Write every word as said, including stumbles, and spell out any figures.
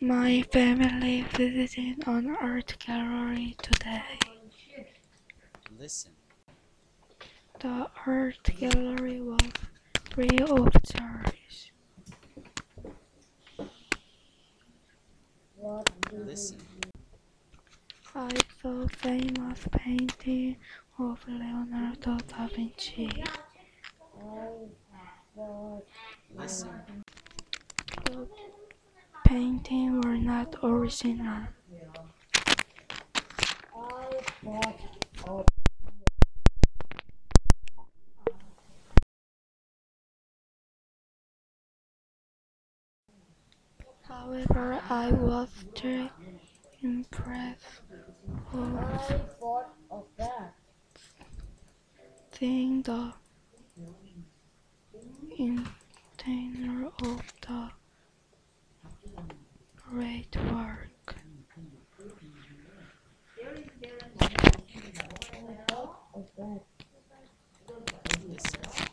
My family visited an art gallery today. Listen. The art gallery was free of charge. Listen. I saw famous painting of Leonardo da Vinci. Listen. The paintings were not original. However, I was still impressed with seeing the interior of the great work.